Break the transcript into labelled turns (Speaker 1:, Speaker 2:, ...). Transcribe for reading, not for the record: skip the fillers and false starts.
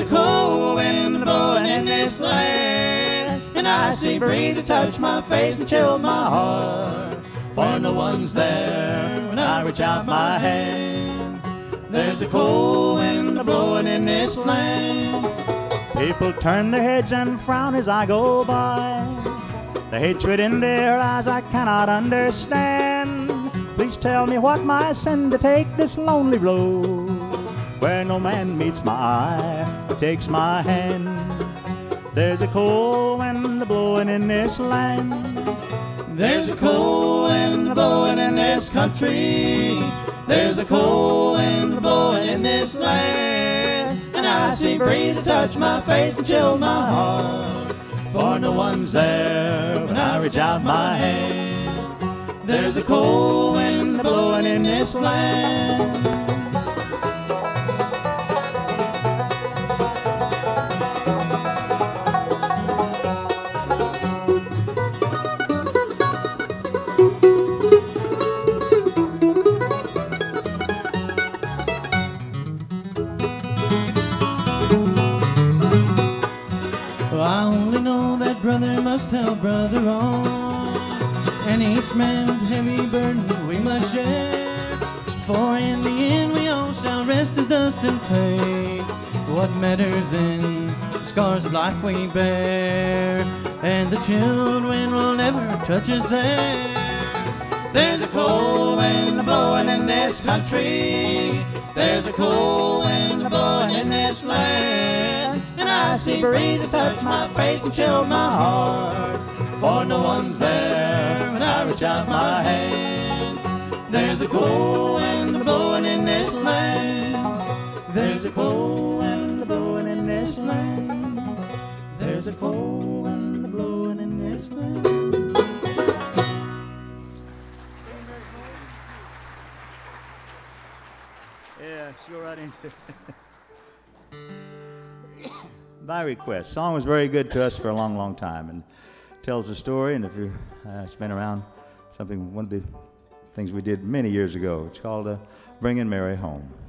Speaker 1: a cold wind blowing in this land, an icy breeze to touch my face and chill my heart, for no one's there when I reach out my hand. There's a cold wind blowing in this land.
Speaker 2: People turn their heads and frown as I go by, the hatred in their eyes I cannot understand. Please tell me what my sin to take this lonely road, where no man meets my eye or takes my hand. There's a cold wind blowing in this land.
Speaker 1: There's a cold wind blowing in this country. There's a cold wind blowing in this land, an icy breeze to touch my face and chill my heart, for no one's there when I reach out my hand. There's a cold wind blowing in this land. I only know that brother must help brother on, and each man's heavy burden we must share, for in the end we all shall rest as dust and clay. What matters in the scars of life we bear, and the children will never touch us there. There's a cold wind blowing in this country. There's a cold wind blowing in this land, an icy breeze to touch my face and chill my heart, for no one's there when I reach out my hand. There's a cold wind blowing in this land. There's a cold wind blowing in this land. There's a cold wind blowing in this land.
Speaker 2: Yeah, go right into it. By request. Song was very good to us for a long, long time, and tells a story. And if you've been around, one of the things we did many years ago. It's called "Bringing Mary Home."